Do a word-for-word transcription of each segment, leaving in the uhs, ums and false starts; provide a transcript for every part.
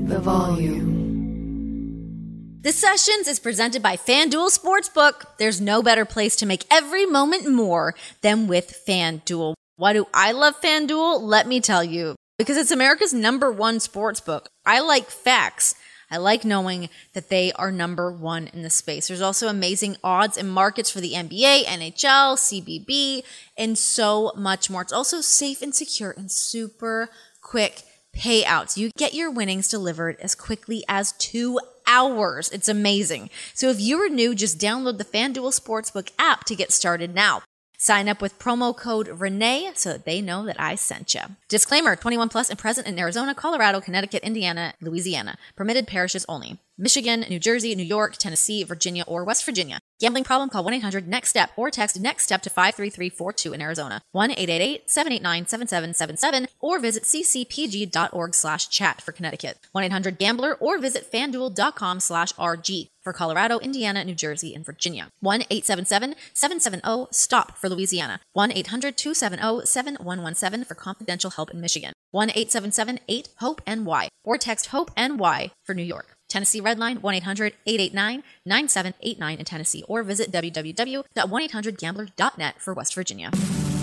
the volume. The Sessions is presented by FanDuel Sportsbook. There's no better place to make every moment more than with FanDuel. Why do I love FanDuel? Let me tell you. Because it's America's number one sportsbook. I like facts. I like knowing that they are number one in the space. There's also amazing odds and markets for the N B A, N H L, C B B, and so much more. It's also safe and secure and super quick payouts. You get your winnings delivered as quickly as two hours. It's amazing. So if you are new, just download the FanDuel Sportsbook app to get started now. Sign up with promo code Renee so that they know that I sent you. Disclaimer, twenty-one plus and present in Arizona, Colorado, Connecticut, Indiana, Louisiana. Permitted parishes only. Michigan, New Jersey, New York, Tennessee, Virginia, or West Virginia. Gambling problem? Call one eight hundred next step or text NEXTSTEP to five three three four two in Arizona. one eight eight eight seven eight nine seven seven seven seven or visit ccpg.org slash chat for Connecticut. one eight hundred gambler or visit fanduel.com slash RG for Colorado, Indiana, New Jersey, and Virginia. one eight seven seven seven seven zero STOP for Louisiana. one eight hundred two seven zero seven one one seven for confidential help in Michigan. one eight seven seven eight HOPE N Y or text HOPE N Y for New York. Tennessee Redline, one eight hundred eight eight nine nine seven eight nine in Tennessee, or visit w w w dot one eight hundred gambler dot net for West Virginia.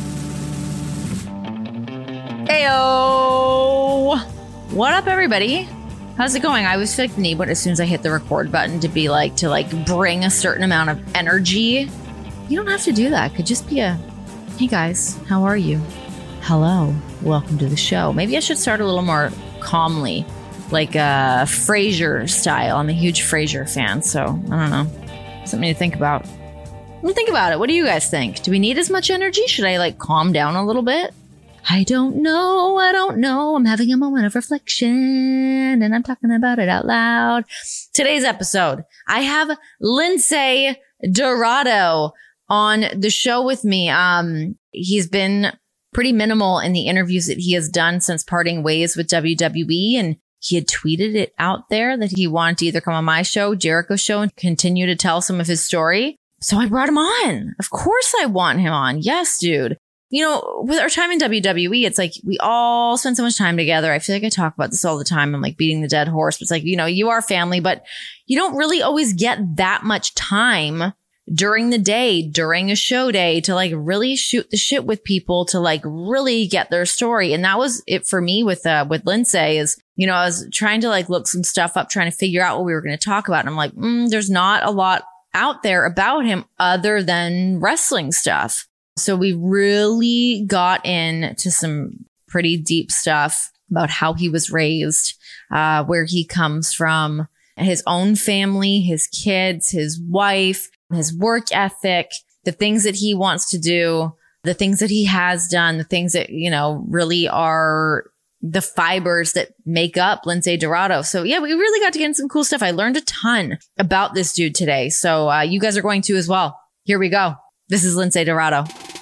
Heyo! What up, everybody? How's it going? I always feel like the need, but as soon as I hit the record button to be like, to like bring a certain amount of energy. You don't have to do that. It could just be a, hey guys, how are you? Hello, welcome to the show. Maybe I should start a little more calmly. Like uh, Frasier style. I'm a huge Frasier fan, so I don't know. Something to think about. Think about it. What do you guys think? Do we need as much energy? Should I like calm down a little bit? I don't know. I don't know. I'm having a moment of reflection and I'm talking about it out loud. Today's episode, I have Lindsay Dorado on the show with me. Um, he's been pretty minimal in the interviews that he has done since parting ways with W W E, and he had tweeted it out there that he wanted to either come on my show, Jericho's show, and continue to tell some of his story. So I brought him on. Of course I want him on. Yes, dude. You know, with our time in W W E, it's like we all spend so much time together. I feel like I talk about this all the time. I'm like beating the dead horse. But it's like, you know, you are family, but you don't really always get that much time during the day, during a show day to like really shoot the shit with people, to like really get their story. And that was it for me with, uh, with Lindsay is, you know, I was trying to like look some stuff up, trying to figure out what we were going to talk about. And I'm like, mm, there's not a lot out there about him other than wrestling stuff. So we really got into some pretty deep stuff about how he was raised, uh, where he comes from, his own family, his kids, his wife, his work ethic, the things that he wants to do, the things that he has done, the things that, you know, really are the fibers that make up Lindsay Dorado. So yeah, we really got to get into some cool stuff. I learned a ton about this dude today. So uh, you guys are going to as well. Here we go. This is Lindsay Dorado.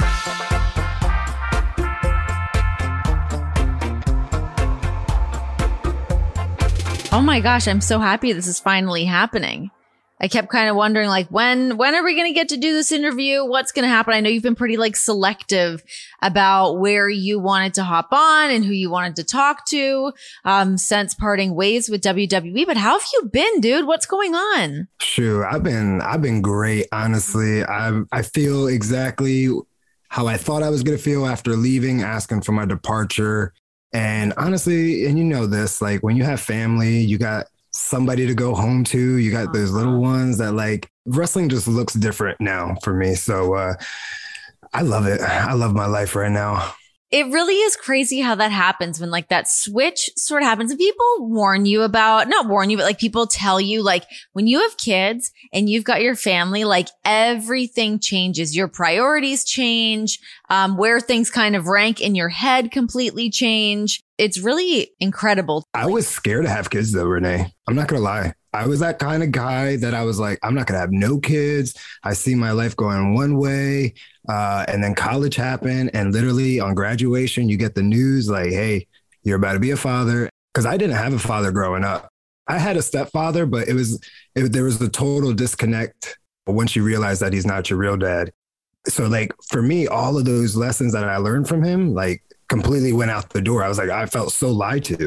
Oh my gosh, I'm so happy this is finally happening. I kept kind of wondering, like, when, when are we going to get to do this interview? What's going to happen? I know you've been pretty like selective about where you wanted to hop on and who you wanted to talk to, um, since parting ways with W W E. But how have you been, dude? What's going on? Sure. I've been, I've been great. Honestly, I, I feel exactly how I thought I was going to feel after leaving, asking for my departure. And honestly, and you know this, like when you have family, you got somebody to go home to. You got those little ones that like wrestling just looks different now for me. So uh, I love it. I love my life right now. It really is crazy how that happens when like that switch sort of happens and people warn you about, not warn you, but like people tell you like when you have kids and you've got your family, like everything changes. Your priorities change, um, where things kind of rank in your head completely change. It's really incredible. I was scared to have kids though, Renee. I'm not going to lie. I was that kind of guy that I was like, I'm not going to have no kids. I see my life going one way. Uh, and then college happened. And literally on graduation, you get the news like, hey, you're about to be a father. Because I didn't have a father growing up. I had a stepfather, but it was it, there was a total disconnect once you realize that he's not your real dad. So like for me, all of those lessons that I learned from him, like completely went out the door. I was like, I felt so lied to.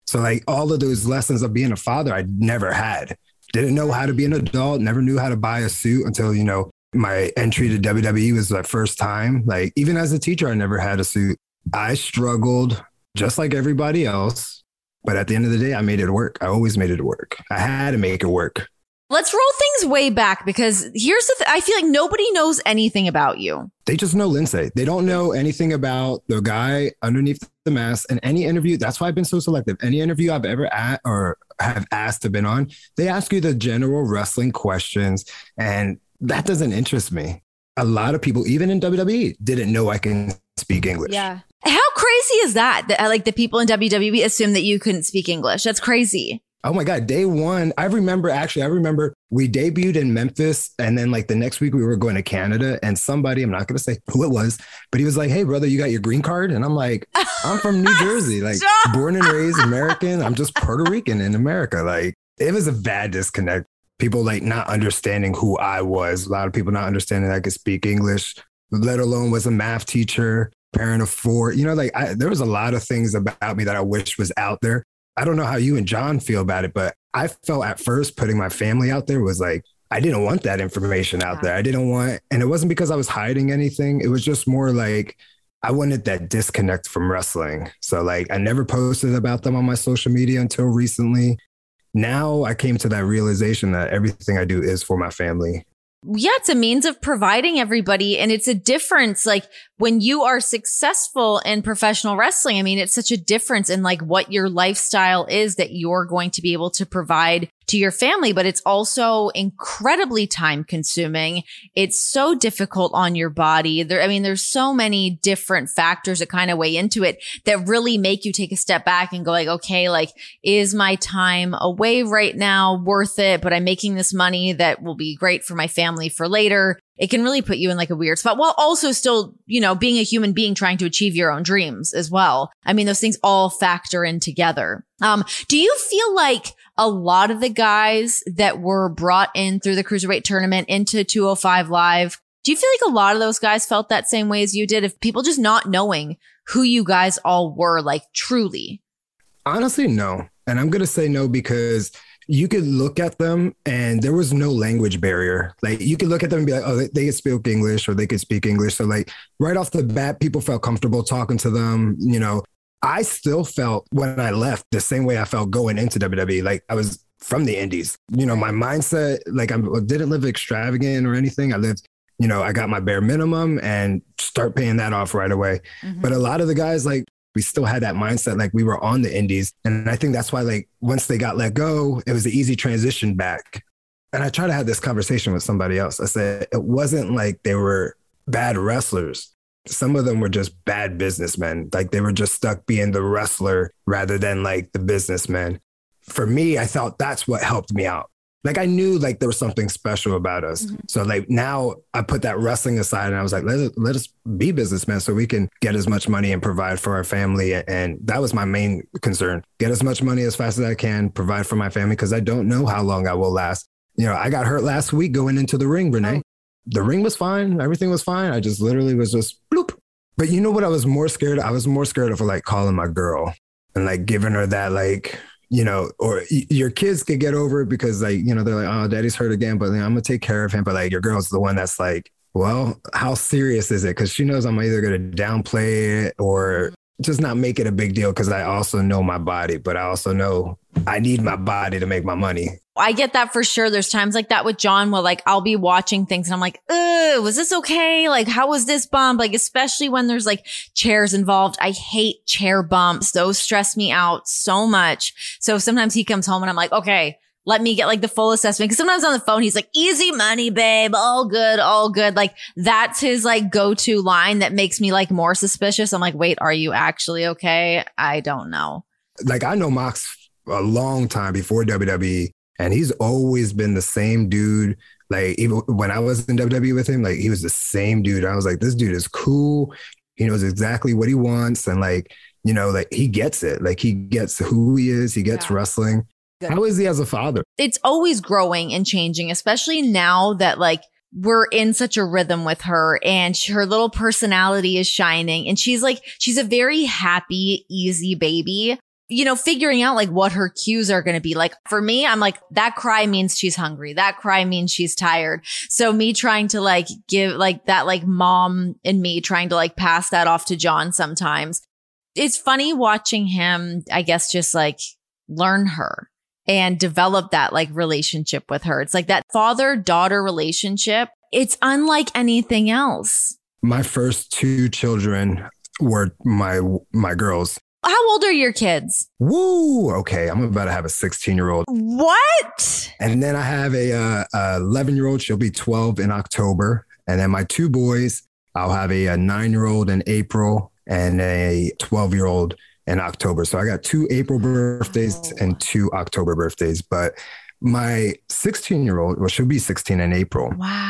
So like all of those lessons of being a father, I never had. Didn't know how to be an adult, never knew how to buy a suit until, you know, my entry to W W E was my first time. Like even as a teacher, I never had a suit. I struggled just like everybody else. But at the end of the day, I made it work. I always made it work. I had to make it work. Let's roll things way back because here's the th- I feel like nobody knows anything about you. They just know Lindsay. They don't know anything about the guy underneath the mask. And any interview, that's why I've been so selective. Any interview I've ever at or have asked to been on, they ask you the general wrestling questions. And that doesn't interest me. A lot of people, even in W W E, didn't know I can speak English. Yeah. How crazy is that? That like the people in W W E assume that you couldn't speak English. That's crazy. Oh my God. Day one, I remember actually, I remember we debuted in Memphis and then like the next week we were going to Canada and somebody, I'm not going to say who it was, but he was like, hey brother, you got your green card? And I'm like, I'm from New Jersey, like born and raised American. I'm just Puerto Rican in America. Like it was a bad disconnect. People like not understanding who I was. A lot of people not understanding I could speak English, let alone was a math teacher, parent of four. You know, like I, there was a lot of things about me that I wish was out there. I don't know how you and John feel about it, but I felt at first putting my family out there was like, I didn't want that information out there. I didn't want, and it wasn't because I was hiding anything. It was just more like, I wanted that disconnect from wrestling. So like, I never posted about them on my social media until recently. Now I came to that realization that everything I do is for my family. Yeah, it's a means of providing everybody. And it's a difference. Like when you are successful in professional wrestling, I mean, it's such a difference in like what your lifestyle is that you're going to be able to provide to your family, but it's also incredibly time consuming. It's so difficult on your body. There, I mean, there's so many different factors that kind of weigh into it that really make you take a step back and go like, okay, like, is my time away right now worth it? But I'm making this money that will be great for my family for later. It can really put you in like a weird spot while also still, you know, being a human being trying to achieve your own dreams as well. I mean, those things all factor in together. Um, do you feel like a lot of the guys that were brought in through the Cruiserweight tournament into two oh five Live, do you feel like a lot of those guys felt that same way as you did? If people just not knowing who you guys all were, like truly? Honestly, no. And I'm going to say no because you could look at them and there was no language barrier. Like you could look at them and be like, oh, they, they could speak English or they could speak English. So like right off the bat, people felt comfortable talking to them. You know, I still felt when I left the same way I felt going into W W E. Like I was from the indies, you know, my mindset, like I didn't live extravagant or anything. I lived, you know, I got my bare minimum and start paying that off right away. Mm-hmm. But a lot of the guys, like, we still had that mindset, like we were on the indies. And I think that's why, like, once they got let go, it was an easy transition back. And I tried to have this conversation with somebody else. I said, it wasn't like they were bad wrestlers. Some of them were just bad businessmen. Like they were just stuck being the wrestler rather than like the businessman. For me, I thought that's what helped me out. Like I knew like there was something special about us. Mm-hmm. So like now I put that wrestling aside and I was like, let, let us be businessmen so we can get as much money and provide for our family. And that was my main concern. Get as much money as fast as I can, provide for my family because I don't know how long I will last. You know, I got hurt last week going into the ring, Renee. The ring was fine. Everything was fine. I just literally was just bloop. But you know what I was more scared of? I was more scared of like calling my girl and like giving her that like, you know, or y- your kids could get over it because like, you know, they're like, oh, daddy's hurt again, but you know, I'm going to take care of him. But like your girl's the one that's like, well, how serious is it? Because she knows I'm either going to downplay it or just not make it a big deal because I also know my body, but I also know I need my body to make my money. I get that for sure. There's times like that with John where like I'll be watching things and I'm like, ugh, was this okay? Like, how was this bump? Like, especially when there's like chairs involved. I hate chair bumps. Those stress me out so much. So sometimes he comes home and I'm like, okay, let me get like the full assessment. Cause sometimes on the phone, he's like, easy money, babe. All good. All good. Like that's his like go-to line that makes me like more suspicious. I'm like, wait, are you actually okay? I don't know. Like I know Mox a long time before W W E. And he's always been the same dude. Like even when I was in W W E with him, like he was the same dude. I was like, this dude is cool. He knows exactly what he wants. And like, you know, like he gets it. Like he gets who he is. He gets yeah. wrestling. Good. How is he as a father? It's always growing and changing, especially now that like we're in such a rhythm with her and her little personality is shining. And she's like, she's a very happy, easy baby. you know, figuring out like what her cues are going to be. Like for me, I'm like, that cry means she's hungry. That cry means she's tired. So me trying to like give like that, like mom in me trying to like pass that off to John sometimes. It's funny watching him, I guess, just like learn her and develop that like relationship with her. It's like that father-daughter relationship. It's unlike anything else. My first two children were my my girls. How old are your kids? Woo! Okay, I'm about to have a sixteen-year-old. What? And then I have a uh, eleven-year-old. She'll be twelve in October. And then my two boys, I'll have a, a nine-year-old in April and a twelve-year-old in October. So I got two April birthdays oh. and two October birthdays. But my sixteen-year-old, well, she'll be sixteen in April.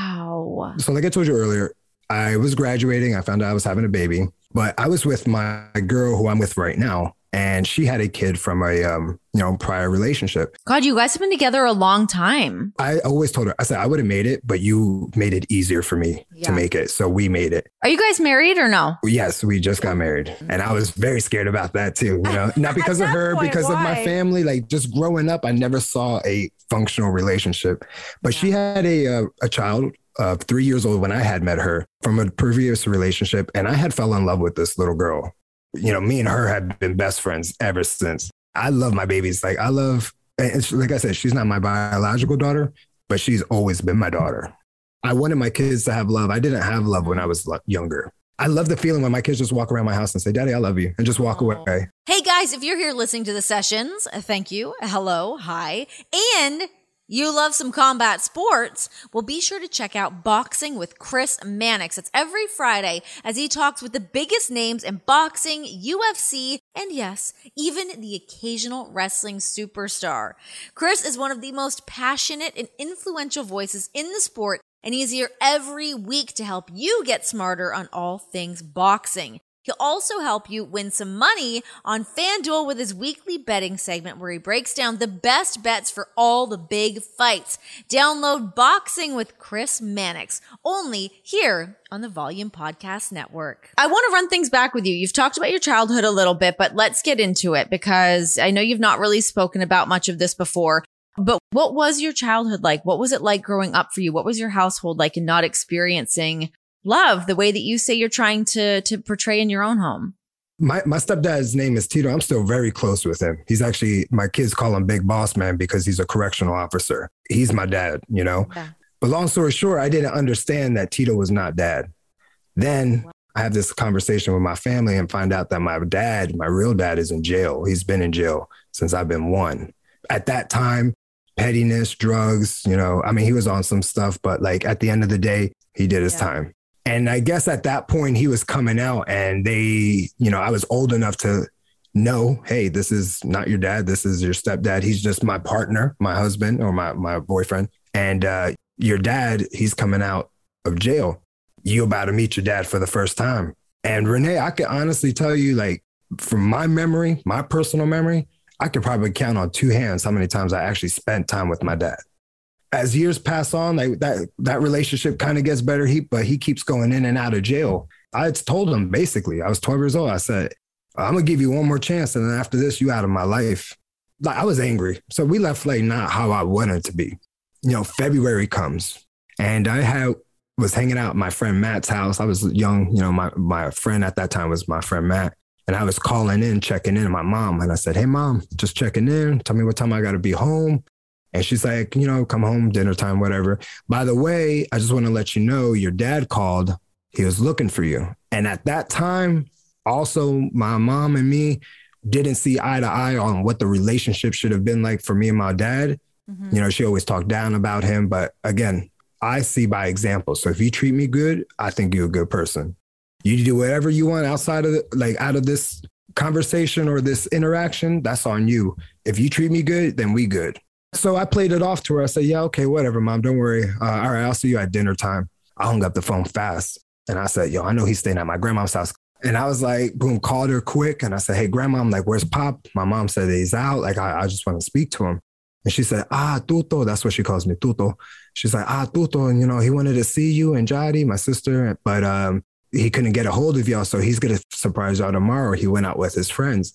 Wow. So like I told you earlier, I was graduating. I found out I was having a baby. But I was with my girl who I'm with right now, and she had a kid from a um, you know prior relationship. God, you guys have been together a long time. I always told her, I said, I would have made it, but you made it easier for me yeah. to make it. So we made it. Are you guys married or no? Yes, we just got married. And I was very scared about that too. You know, not because of her, point, because why? of my family. Like just growing up, I never saw a functional relationship. But yeah. she had a uh, a child. Uh, three years old when I had met her from a previous relationship. And I had fell in love with this little girl. You know, me and her had been best friends ever since. I love my babies. Like I love, and she, like I said, she's not my biological daughter, but she's always been my daughter. I wanted my kids to have love. I didn't have love when I was younger. I love the feeling when my kids just walk around my house and say, Daddy, I love you, and just walk Aww. away. Hey guys, if you're here listening to the sessions, thank you. Hello. Hi. And you love some combat sports? Well, be sure to check out Boxing with Chris Mannix. It's every Friday as he talks with the biggest names in boxing, U F C, and yes, even the occasional wrestling superstar. Chris is one of the most passionate and influential voices in the sport, and he's here every week to help you get smarter on all things boxing. He'll also help you win some money on FanDuel with his weekly betting segment where he breaks down the best bets for all the big fights. Download Boxing with Chris Mannix, only here on the Volume Podcast Network. I want to run things back with you. You've talked about your childhood a little bit, but let's get into it because I know you've not really spoken about much of this before. But what was your childhood like? What was it like growing up for you? What was your household like and not experiencing love the way that you say you're trying to to portray in your own home? My my stepdad's name is Tito. I'm still very close with him. He's actually, my kids call him Big Boss Man because he's a correctional officer. He's my dad, you know? Yeah. But long story short, I didn't understand that Tito was not dad. Then wow. I have this conversation with my family and find out that my dad, my real dad, is in jail. He's been in jail since I've been one. At that time, pettiness, drugs, you know, I mean, he was on some stuff, but like at the end of the day, he did his yeah. time. And I guess at that point he was coming out and they, you know, I was old enough to know, hey, this is not your dad. This is your stepdad. He's just my partner, my husband or my, my boyfriend. And uh, your dad, he's coming out of jail. You about to meet your dad for the first time. And Renee, I can honestly tell you, like, from my memory, my personal memory, I could probably count on two hands how many times I actually spent time with my dad. As years pass on, like that that relationship kind of gets better, he, but he keeps going in and out of jail. I told him, basically, I was twelve years old. I said, I'm going to give you one more chance. And then after this, you out of my life. Like, I was angry. So we left like not how I wanted to be. You know, February comes and I had was hanging out at my friend Matt's house. I was young. You know, my, my friend at that time was my friend Matt. And I was calling in, checking in on my mom. And I said, hey, Mom, just checking in. Tell me what time I got to be home. And she's like, you know, come home, dinner time, whatever. By the way, I just want to let you know your dad called. He was looking for you. And at that time, also, my mom and me didn't see eye to eye on what the relationship should have been like for me and my dad. Mm-hmm. You know, she always talked down about him. But again, I see by example. So if you treat me good, I think you're a good person. You do whatever you want outside of the, like out of this conversation or this interaction, that's on you. If you treat me good, then we good. So I played it off to her. I said, yeah, okay, whatever, Mom, don't worry. Uh, all right, I'll see you at dinner time. I hung up the phone fast. And I said, yo, I know he's staying at my grandma's house. And I was like, boom, called her quick. And I said, hey, Grandma, I'm like, where's Pop? My mom said he's out. Like, I, I just want to speak to him. And she said, ah, Tuto. That's what she calls me, Tuto. She's like, ah, Tuto. And, you know, he wanted to see you and Jadi, my sister, but um, he couldn't get a hold of y'all. So he's going to surprise y'all tomorrow. He went out with his friends.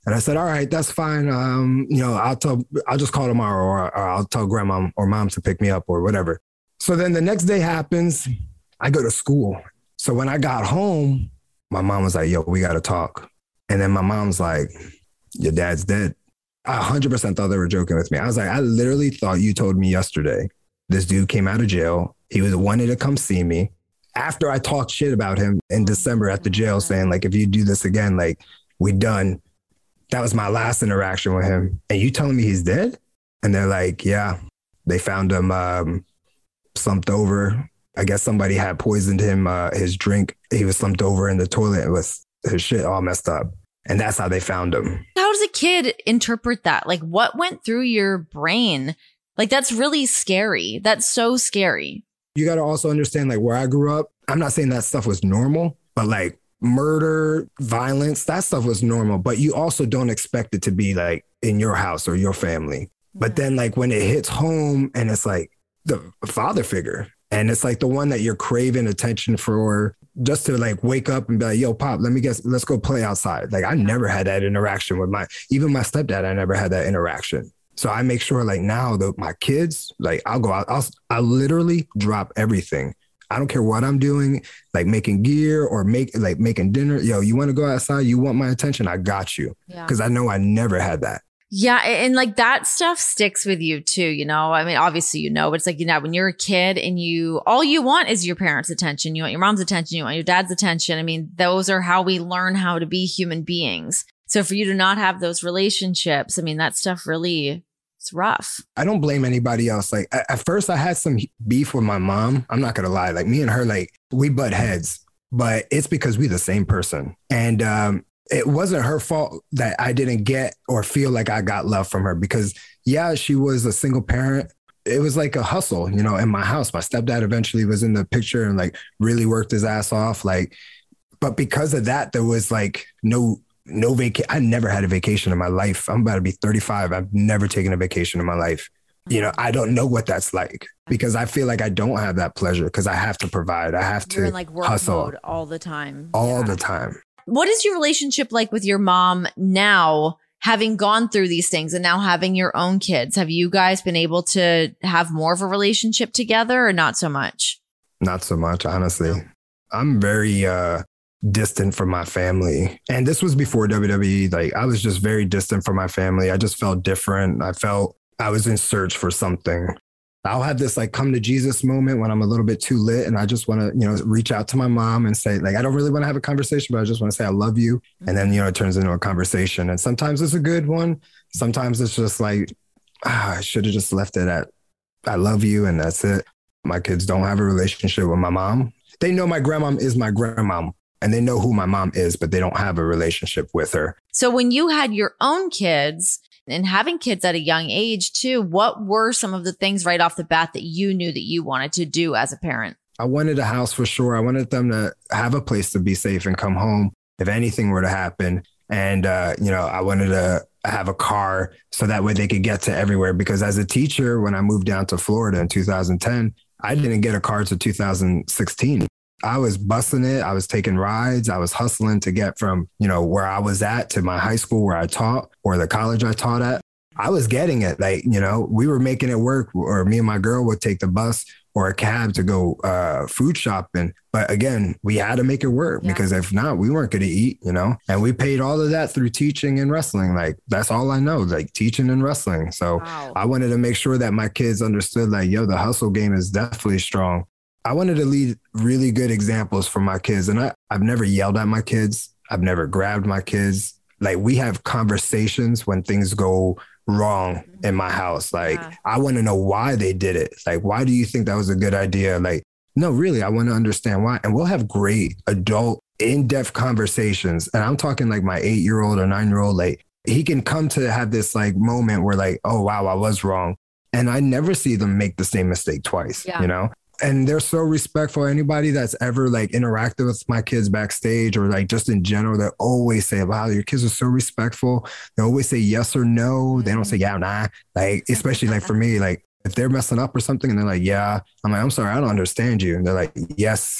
And I said, all right, that's fine. Um, you know, I'll tell, I'll just call tomorrow, or, or I'll tell grandma or mom to pick me up or whatever. So then the next day happens, I go to school. So when I got home, my mom was like, yo, we got to talk. And then my mom's like, your dad's dead. I one hundred percent thought they were joking with me. I was like, I literally thought you told me yesterday, this dude came out of jail. He was wanted to come see me. After I talked shit about him in December at the jail, saying like, if you do this again, like we done. That was my last interaction with him. And you telling me he's dead? And they're like, yeah, they found him um, slumped over. I guess somebody had poisoned him, uh, his drink. He was slumped over in the toilet with his shit all messed up. And that's how they found him. How does a kid interpret that? Like, what went through your brain? Like, that's really scary. That's so scary. You got to also understand, like, where I grew up, I'm not saying that stuff was normal, but like murder, violence, that stuff was normal. But you also don't expect it to be like in your house or your family. But then like when it hits home and it's like the father figure, and it's like the one that you're craving attention for, just to like wake up and be like, yo, Pop, let me guess, let's go play outside. Like I never had that interaction with my, even my stepdad, I never had that interaction. So I make sure like now that my kids, like I'll go out, I'll, I'll literally drop everything. I don't care what I'm doing, like making gear or make like making dinner. Yo, you want to go outside? You want my attention? I got you. Yeah. Cause I know I never had that. Yeah. And like that stuff sticks with you too, you know, I mean, obviously, you know, but it's like, you know, when you're a kid and you, all you want is your parents' attention. You want your mom's attention. You want your dad's attention. I mean, those are how we learn how to be human beings. So for you to not have those relationships, I mean, that stuff really, it's rough. I don't blame anybody else. Like at, at first I had some beef with my mom. I'm not going to lie. Like me and her, like we butt heads, but it's because we the same person. And, um, it wasn't her fault that I didn't get or feel like I got love from her because, yeah, she was a single parent. It was like a hustle, you know, in my house. My stepdad eventually was in the picture and like really worked his ass off. Like, but because of that, there was like no, no vacation. I never had a vacation in my life. I'm about to be thirty-five. I've never taken a vacation in my life. You know, I don't know what that's like because I feel like I don't have that pleasure because I have to provide. I have You're to in like work hustle mode all the time. all Yeah. the time. What is your relationship like with your mom now, having gone through these things and now having your own kids? Have you guys been able to have more of a relationship together or not so much? Not so much, honestly. I'm very uh, distant from my family. And this was before W W E. Like I was just very distant from my family. I just felt different. I felt I was in search for something. I'll have this like come to Jesus moment when I'm a little bit too lit and I just want to, you know, reach out to my mom and say like, I don't really want to have a conversation, but I just want to say I love you. And then, you know, it turns into a conversation. And sometimes it's a good one. Sometimes it's just like, ah, I should have just left it at, I love you. And that's it. My kids don't have a relationship with my mom. They know my grandmom is my grandmom and they know who my mom is, but they don't have a relationship with her. So when you had your own kids, and having kids at a young age too, what were some of the things right off the bat that you knew that you wanted to do as a parent? I wanted a house for sure. I wanted them to have a place to be safe and come home if anything were to happen. And, uh, you know, I wanted to have a car so that way they could get to everywhere. Because as a teacher, when I moved down to Florida in two thousand ten, I didn't get a car till two thousand sixteen. I was busting it. I was taking rides. I was hustling to get from, you know, where I was at to my high school where I taught or the college I taught at. I was getting it. Like, you know, we were making it work, or me and my girl would take the bus or a cab to go uh, food shopping. But again, we had to make it work yeah. because if not, we weren't going to eat, you know, and we paid all of that through teaching and wrestling. Like, that's all I know, like teaching and wrestling. So wow. I wanted to make sure that my kids understood like, yo, the hustle game is definitely strong. I wanted to lead really good examples for my kids. And I, I've never yelled at my kids. I've never grabbed my kids. Like we have conversations when things go wrong in my house. Like, yeah. I want to know why they did it. Like, why do you think that was a good idea? Like, no, really, I want to understand why. And we'll have great adult in-depth conversations. And I'm talking like my eight-year-old or nine-year-old, like he can come to have this like moment where like, oh, wow, I was wrong. And I never see them make the same mistake twice, yeah. you know? And they're so respectful. Anybody that's ever like interacted with my kids backstage or like just in general, they always say, wow, your kids are so respectful. They always say yes or no. They don't say yeah or nah. Like, especially like for me, like if they're messing up or something and they're like, yeah, I'm like, I'm sorry, I don't understand you. And they're like, yes,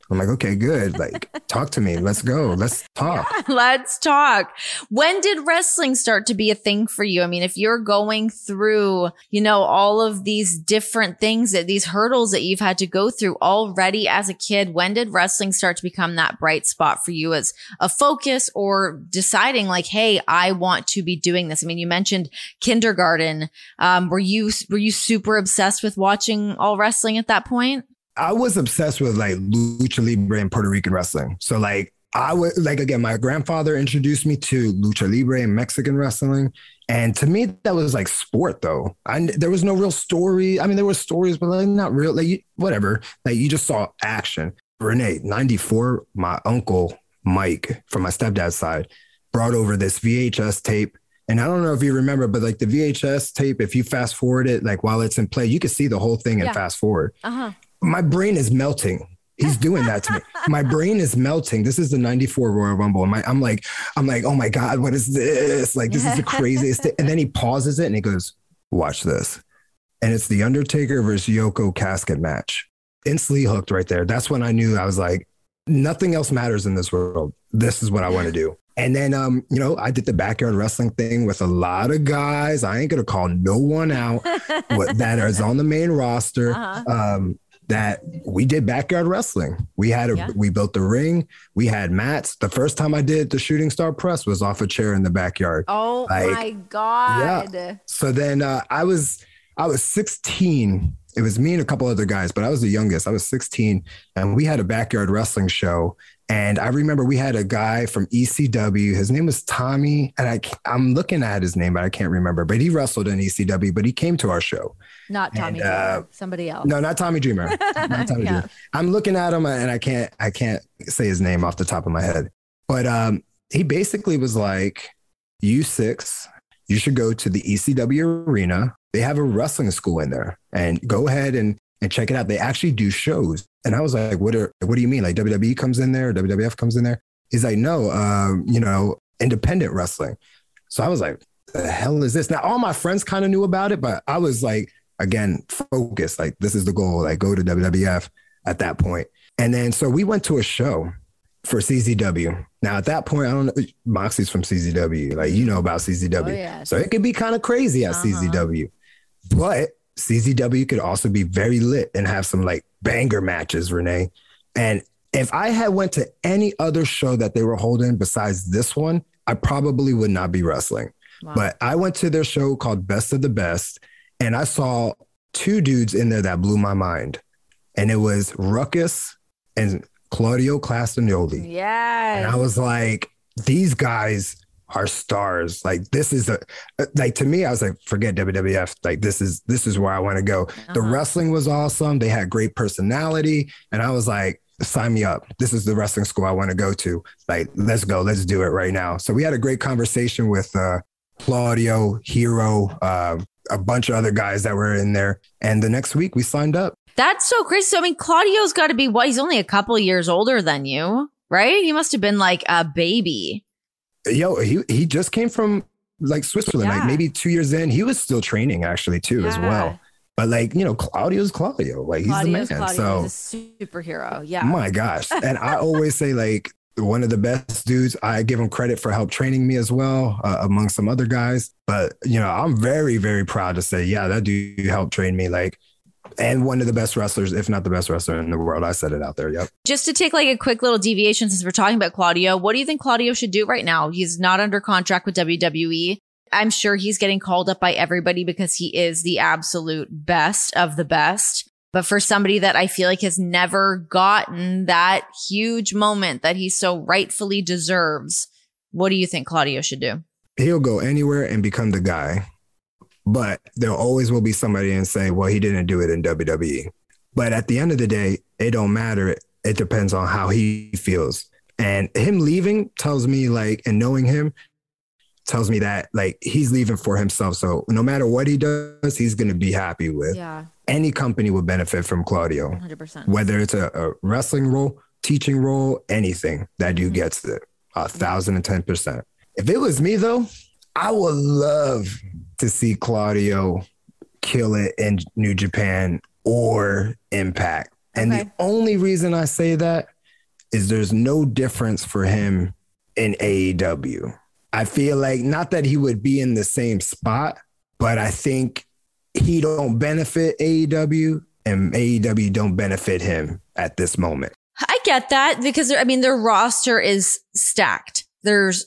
I'm like, okay, good. Like, talk to me. Let's go. Let's talk. Yeah, let's talk. When did wrestling start to be a thing for you? I mean, if you're going through, you know, all of these different things that these hurdles that you've had to go through already as a kid, when did wrestling start to become that bright spot for you as a focus or deciding like, hey, I want to be doing this? I mean, you mentioned kindergarten. Um, were you, were you super obsessed with watching all wrestling at that point? I was obsessed with like lucha libre and Puerto Rican wrestling. So like I would like, again, my grandfather introduced me to lucha libre and Mexican wrestling. And to me, that was like sport though. I, there was no real story. I mean, there were stories, but like not real, like you, whatever. Like you just saw action. Renee, ninety-four, my uncle, Mike from my stepdad's side brought over this V H S tape. And I don't know if you remember, but like the V H S tape, if you fast forward it, like while it's in play, you can see the whole thing and yeah. fast forward. Uh-huh. My brain is melting. He's doing that to me. My brain is melting. This is the ninety-four Royal Rumble. And my, I'm like, I'm like, oh my God, what is this? Like, this is the craziest thing. And then he pauses it and he goes, watch this. And it's the Undertaker versus Yoko casket match. Instantly hooked right there. That's when I knew. I was like, nothing else matters in this world. This is what I want to do. And then, um, you know, I did the backyard wrestling thing with a lot of guys. I ain't going to call no one out what, that is on the main roster. Uh-huh. Um, that we did backyard wrestling. We had a, yeah. we built the ring. We had mats. The first time I did the shooting star press was off a chair in the backyard. Oh like, my God. Yeah. So then uh, I was, I was sixteen. It was me and a couple other guys, but I was the youngest. I was sixteen and we had a backyard wrestling show. And I remember we had a guy from E C W. His name was Tommy. And I, I'm looking at his name, but I can't remember. But he wrestled in E C W, but he came to our show. Not Tommy and, uh, somebody else. No, not Tommy Dreamer. Not Tommy yeah. Dreamer. I'm looking at him and I can't, I can't say his name off the top of my head. But um, he basically was like, you six, you should go to the E C W arena. They have a wrestling school in there and go ahead and, and check it out. They actually do shows. And I was like, what are, what do you mean? Like W W E comes in there, W W F comes in there? He's like, no, um, you know, independent wrestling. So I was like, the hell is this? Now, all my friends kind of knew about it, but I was like, again, focused, like this is the goal, like go to W W F at that point. And then, so we went to a show for C Z W. Now at that point, I don't know, Moxie's from C Z W, like, you know about C Z W. Oh, yeah. So it could be kind of crazy at uh-huh. C Z W, but C Z W could also be very lit and have some like banger matches, Renee. And if I had went to any other show that they were holding besides this one, I probably would not be wrestling. Wow. But I went to their show called Best of the Best, and I saw two dudes in there that blew my mind. And it was Ruckus and Claudio Castagnoli. Yes. And I was like, these guys are stars. Like this is a, like to me, I was like, forget W W F. Like this is, this is where I want to go. Uh-huh. The wrestling was awesome. They had great personality. And I was like, sign me up. This is the wrestling school I want to go to. Like, let's go, let's do it right now. So we had a great conversation with uh, Claudio, Hero, uh, a bunch of other guys that were in there. And the next week we signed up. That's so crazy. So, I mean, Claudio's got to be what? He's only a couple of years older than you, right? He must have been like a baby. Yo, he he just came from like Switzerland, yeah. like maybe two years in. He was still training actually too, yeah. as well. But like, you know, Claudio's Claudio, like he's Claudio's the man. Claudio. So he's a superhero. Yeah. My gosh. And I always say like one of the best dudes. I give him credit for help training me as well, uh, among some other guys. But, you know, I'm very, very proud to say, yeah, that dude helped train me. Like, and one of the best wrestlers, if not the best wrestler in the world. I said it out there. Yep. Just to take like a quick little deviation, since we're talking about Claudio, what do you think Claudio should do right now? He's not under contract with W W E. I'm sure he's getting called up by everybody because he is the absolute best of the best. But for somebody that I feel like has never gotten that huge moment that he so rightfully deserves, what do you think Claudio should do? He'll go anywhere and become the guy. But there always will be somebody and say, well, he didn't do it in W W E. But at the end of the day, it don't matter. It depends on how he feels. And him leaving tells me like, and knowing him tells me that like he's leaving for himself. So no matter what he does, he's going to be happy with. Yeah. Any company will benefit from Claudio. one hundred percent. Whether it's a, a wrestling role, teaching role, anything, that dude mm-hmm. gets it. A thousand and ten percent. If it was me though, I would love to see Claudio kill it in New Japan or Impact. And okay. the only reason I say that is there's no difference for him in A E W. I feel like not that he would be in the same spot, but I think he don't benefit A E W and A E W don't benefit him at this moment. I get that because, I mean, their roster is stacked. There's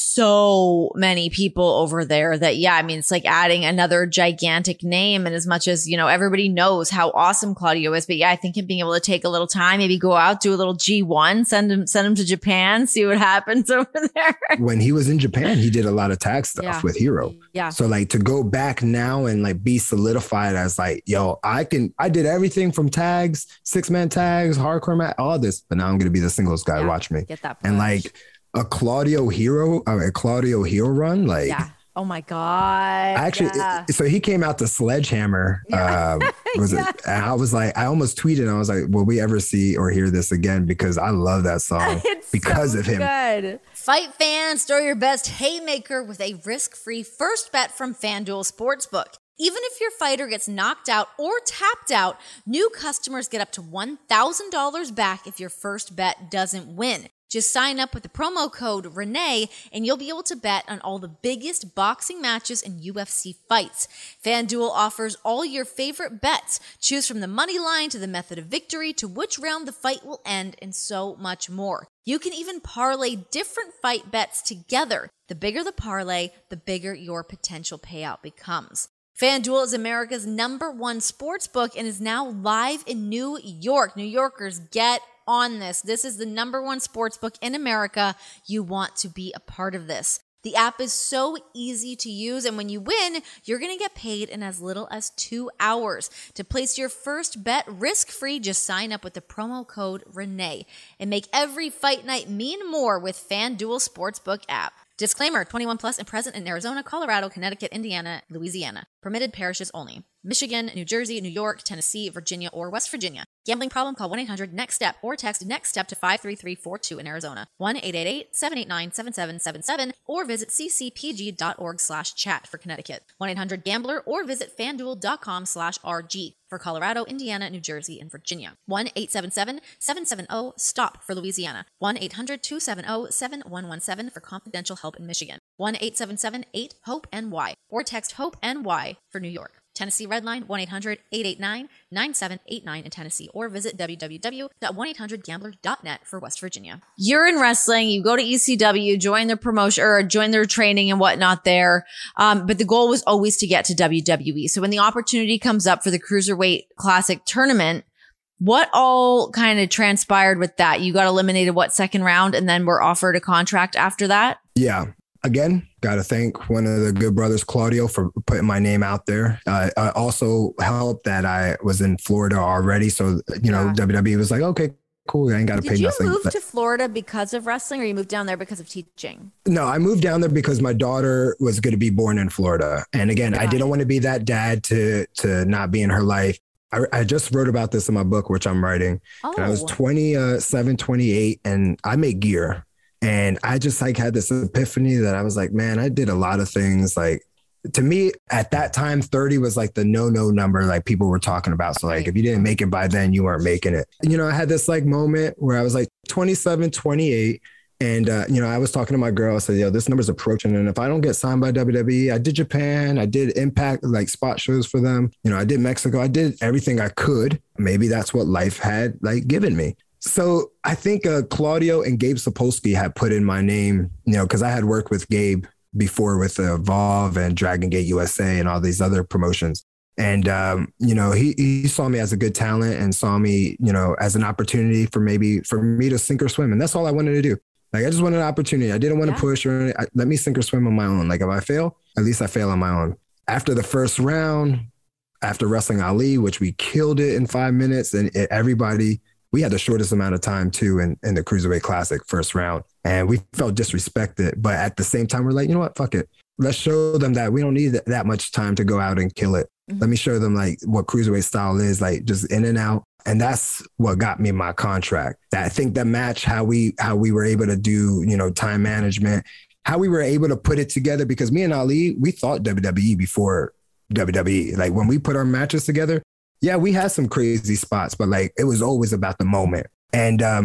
so many people over there that, yeah, I mean, it's like adding another gigantic name. And as much as, you know, everybody knows how awesome Claudio is, but yeah, I think him being able to take a little time, maybe go out, do a little G one, send him, send him to Japan, see what happens over there. When he was in Japan, he did a lot of tag stuff yeah. with Hero. Yeah. So like to go back now and like be solidified as like, yo, I can, I did everything from tags, six man tags, hardcore mat, all this, but now I'm going to be the singles guy. Yeah, watch me. Get that push. And like, a Claudio Hero, uh, a Claudio Hero run, like yeah. Oh my God. Actually, yeah. so he came out to Sledgehammer. Yeah. Um, was yeah. it? And I was like, I almost tweeted. I was like, will we ever see or hear this again? Because I love that song it's because so of him. Good. Fight fans, throw your best haymaker with a risk-free first bet from FanDuel Sportsbook. Even if your fighter gets knocked out or tapped out, new customers get up to one thousand dollars back if your first bet doesn't win. Just sign up with the promo code Renee and you'll be able to bet on all the biggest boxing matches and U F C fights. FanDuel offers all your favorite bets. Choose from the money line to the method of victory to which round the fight will end and so much more. You can even parlay different fight bets together. The bigger the parlay, the bigger your potential payout becomes. FanDuel is America's number one sports book and is now live in New York. New Yorkers, get on this. This is the number one sports book in America. You want to be a part of this. The app is so easy to use, and when you win, you're going to get paid in as little as two hours. To place your first bet risk-free, just sign up with the promo code Renee and make every fight night mean more with FanDuel Sportsbook app. Disclaimer, twenty-one plus and present in Arizona, Colorado, Connecticut, Indiana, Louisiana. Permitted parishes only. Michigan, New Jersey, New York, Tennessee, Virginia, or West Virginia. Gambling problem? Call one eight hundred next step or text NEXTSTEP to five three three four two in Arizona. one eight eight eight seven eight nine seven seven seven seven or visit ccpg.org slash chat for Connecticut. one eight hundred gambler or visit fanduel.com slash RG for Colorado, Indiana, New Jersey, and Virginia. one eight seven seven seven seven zero STOP for Louisiana. one eight hundred two seven zero seven one one seven for confidential help in Michigan. one eight seven seven eight HOPE N Y or text HOPE N Y for New York. Tennessee Redline, one eight hundred eight eight nine nine seven eight nine in Tennessee, or visit w w w dot one eight hundred gambler dot net for West Virginia. You're in wrestling, you go to E C W, join their promotion or join their training and whatnot there. Um, but the goal was always to get to W W E. So when the opportunity comes up for the Cruiserweight Classic tournament, what all kind of transpired with that? You got eliminated, what, second round, and then were offered a contract after that? Yeah. Again, got to thank one of the good brothers, Claudio, for putting my name out there. Uh, I also helped that I was in Florida already. So, you know, yeah. W W E was like, okay, cool. I ain't got to pay nothing. Did you move to Florida because of wrestling or you moved down there because of teaching? No, I moved down there because my daughter was going to be born in Florida. And again, got I didn't it. want to be that dad to, to not be in her life. I, I just wrote about this in my book, which I'm writing. Oh. And I was twenty-seven, twenty-eight, and I make gear. And I just like had this epiphany that I was like, man, I did a lot of things. Like to me at that time, thirty was like the no, no number, like people were talking about. So like, if you didn't make it by then, you weren't making it. You know, I had this like moment where I was like twenty-seven, twenty-eight. And, uh, you know, I was talking to my girl. I said, yo, this number's approaching. And if I don't get signed by W W E, I did Japan, I did Impact, like spot shows for them. You know, I did Mexico. I did everything I could. Maybe that's what life had like given me. So I think uh, Claudio and Gabe Sapolsky had put in my name, you know, because I had worked with Gabe before with uh, Evolve and Dragon Gate U S A and all these other promotions. And, um, you know, he, he saw me as a good talent and saw me, you know, as an opportunity for maybe for me to sink or swim. And that's all I wanted to do. Like, I just wanted an opportunity. I didn't want to yeah. push or I, let me sink or swim on my own. Like if I fail, at least I fail on my own. After the first round, after wrestling Ali, which we killed it in five minutes and it, everybody, we had the shortest amount of time too in, in the Cruiserweight Classic first round. And we felt disrespected. But at the same time, we're like, you know what? Fuck it. Let's show them that we don't need that much time to go out and kill it. Mm-hmm. Let me show them like what Cruiserweight style is, like just in and out. And that's what got me my contract. That I think the match, how we how we were able to do, you know, time management, how we were able to put it together, because me and Ali, we thought W W E before W W E. Like when we put our matches together, yeah, we had some crazy spots, but like it was always about the moment. And um,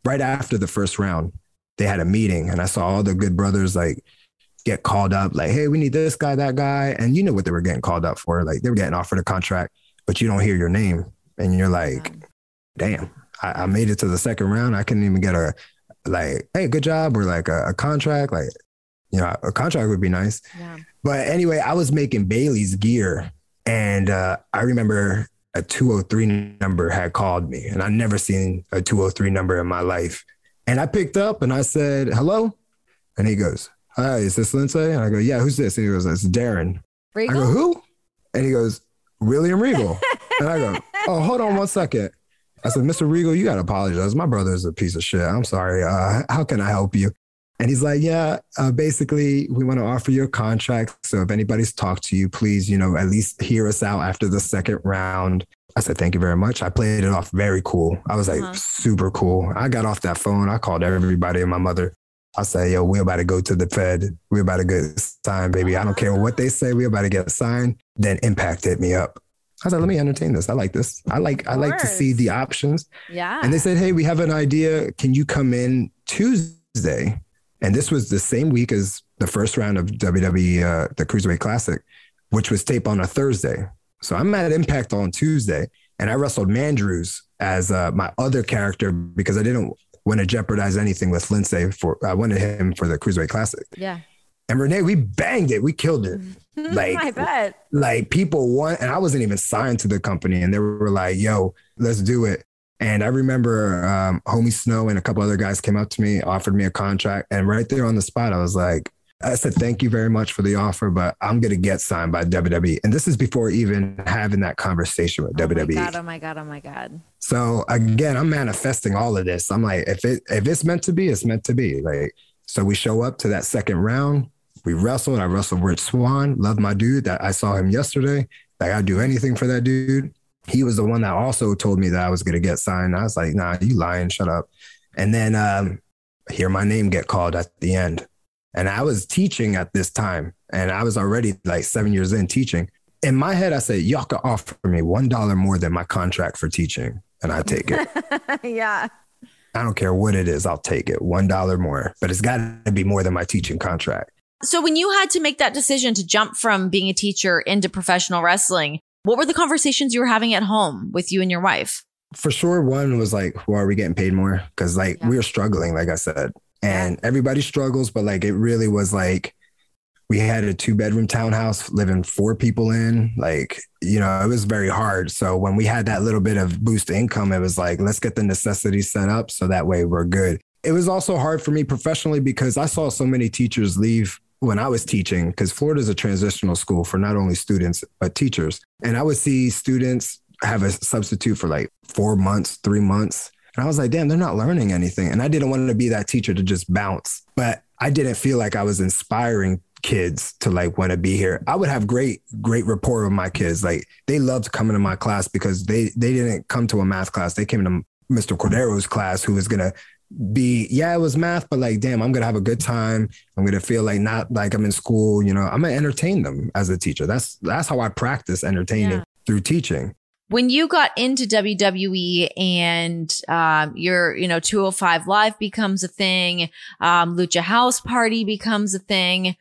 right after the first round, they had a meeting and I saw all the good brothers like get called up like, hey, we need this guy, that guy. And you know what they were getting called up for. Like they were getting offered a contract, but you don't hear your name. And you're like, damn, I, I made it to the second round. I couldn't even get a like, hey, good job. Or like a, a contract. Like, you know, a contract would be nice. Yeah. But anyway, I was making Bailey's gear. And uh, I remember a two oh three number had called me and I never seen a two oh three number in my life. And I picked up and I said, hello. And he goes, hi, is this Lindsay? And I go, yeah, who's this? And he goes, it's Darren. Regal? I go, who? And he goes, William Regal. And I go, oh, hold on one second. I said, Mister Regal, you got to apologize. My brother is a piece of shit. I'm sorry. Uh, how can I help you? And he's like, yeah, uh, basically, we want to offer you a contract. So if anybody's talked to you, please, you know, at least hear us out after the second round. I said, thank you very much. I played it off very cool. I was like, uh-huh. super cool. I got off that phone. I called everybody and my mother. I said, yo, we're about to go to the Fed. We're about to get signed, baby. I don't care what they say. We're about to get signed. Then Impact hit me up. I said, let me entertain this. I like this. I like I like to see the options. Yeah. And they said, hey, we have an idea. Can you come in Tuesday? And this was the same week as the first round of W W E, uh, the Cruiserweight Classic, which was taped on a Thursday. So I'm at Impact on Tuesday, and I wrestled Mandrews as uh, my other character because I didn't want to jeopardize anything with Lindsay. For I wanted him for the Cruiserweight Classic. Yeah. And Renee, we banged it. We killed it. Like, I bet. Like people want, and I wasn't even signed to the company, and they were like, "Yo, let's do it." And I remember um, Homie Snow and a couple other guys came up to me, offered me a contract, and right there on the spot, I was like, I said, "Thank you very much for the offer, but I'm gonna get signed by W W E." And this is before even having that conversation with oh W W E. Oh my god! Oh my god! Oh my god! So again, I'm manifesting all of this. I'm like, if it if it's meant to be, it's meant to be. Like, so we show up to that second round. We wrestled. I wrestled Rich Swann. Love my dude. That I saw him yesterday. Like I'd do anything for that dude. He was the one that also told me that I was going to get signed. I was like, nah, you lying. Shut up. And then um, hear my name get called at the end. And I was teaching at this time. And I was already like seven years in teaching. In my head, I said, y'all could offer me one dollar more than my contract for teaching. And I take it. Yeah. I don't care what it is. I'll take it. one dollar more. But it's got to be more than my teaching contract. So when you had to make that decision to jump from being a teacher into professional wrestling, what were the conversations you were having at home with you and your wife? For sure, one was like, well, are we getting paid more? Because like yeah. we were struggling, like I said, and yeah. everybody struggles. But like it really was like we had a two bedroom townhouse living four people in, like, you know, it was very hard. So when we had that little bit of boost income, it was like, let's get the necessities set up so that way we're good. It was also hard for me professionally because I saw so many teachers leave when I was teaching, because Florida is a transitional school for not only students, but teachers. And I would see students have a substitute for like four months, three months. And I was like, damn, they're not learning anything. And I didn't want to be that teacher to just bounce, but I didn't feel like I was inspiring kids to like want to be here. I would have great, great rapport with my kids. Like they loved coming to my class because they, they didn't come to a math class. They came to Mister Cordero's class, who was going to be, yeah, it was math, but like, damn, I'm going to have a good time. I'm going to feel like not like I'm in school, you know, I'm going to entertain them as a teacher. That's, that's how I practice entertaining yeah. through teaching. When you got into W W E and um, your, you know, two oh five Live becomes a thing, um, Lucha House Party becomes a thing,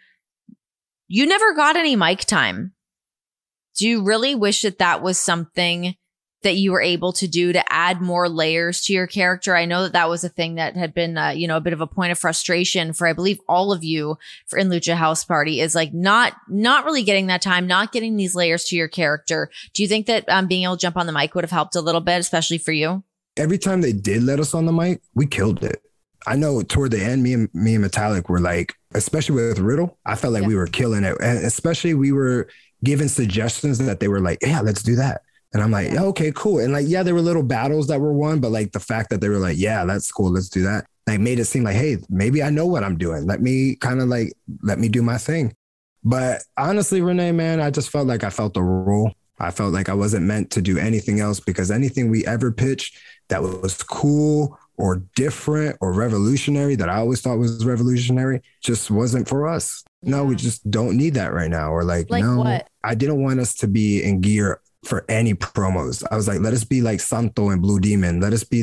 you never got any mic time. Do you really wish that that was something that you were able to do to add more layers to your character? I know that that was a thing that had been, uh, you know, a bit of a point of frustration for, I believe, all of you for in Lucha House Party, is like not, not really getting that time, not getting these layers to your character. Do you think that um, being able to jump on the mic would have helped a little bit, especially for you? Every time they did let us on the mic, we killed it. I know toward the end, me and me and Metallic were like, especially with Riddle, I felt like yeah. we were killing it. And especially we were given suggestions that they were like, yeah, let's do that. And I'm like, yeah, okay, cool. And like, yeah, there were little battles that were won, but like the fact that they were like, yeah, that's cool, let's do that, like made it seem like, hey, maybe I know what I'm doing. Let me kind of like, let me do my thing. But honestly, Renee, man, I just felt like I felt the role. I felt like I wasn't meant to do anything else, because anything we ever pitched that was cool or different or revolutionary, that I always thought was revolutionary, just wasn't for us. Yeah. No, we just don't need that right now. Or like, like no, what? I didn't want us to be in gear for any promos. I was like, let us be like Santo and Blue Demon. Let us be like